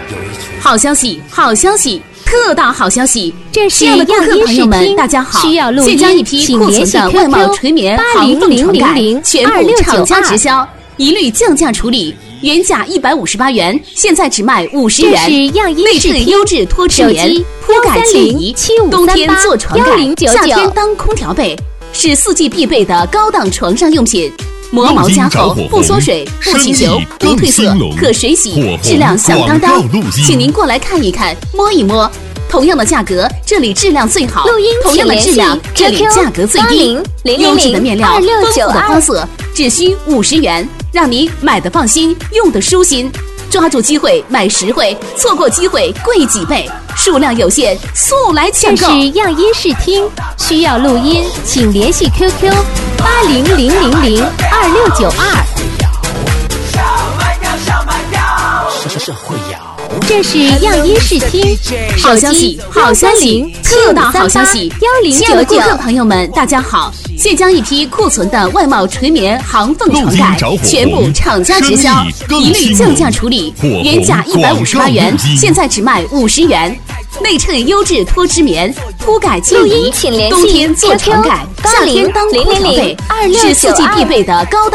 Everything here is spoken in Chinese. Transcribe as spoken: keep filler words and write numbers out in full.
好消息，好消息！特大好消息！ 这是亲爱的顾客朋友们，大家好！ 需要录音， 现将一批库存的外贸纯棉航凤床盖全部厂家直销，一律降价处理。原价一百五十八元，现在只卖五十元。 这是样衣内衬优质脱脂棉，铺盖轻宜，冬天做床盖，夏天当空调被，是四季必备的高档床上用品。磨毛加厚，不缩水，不起球，不褪色，可水洗，质量响当当。请您过来看一看，摸一摸。同样的价格，这里质量最好；同样的质量，这里价格最低。优质的面料，丰富的花色，只需五十元，让你买的放心，用的舒心。抓住机会买实惠，错过机会贵几倍。数量有限，速来抢购！ 这是样衣试听，需要录音，请联系 Q Q 八零零零零二六九二。 社会摇。 这是样衣试听， 好消息，好消息，特大好消息！ 幺零亲爱的顾客朋友们，大家好！现将一批库存的外贸纯棉航凤床盖全部厂家直销，一律降价处理。原价一百五十八元，现在只卖五十元。内衬优质脱脂棉，铺盖轻宜，冬天做床盖，夏天当空调被，是四季必备的高档。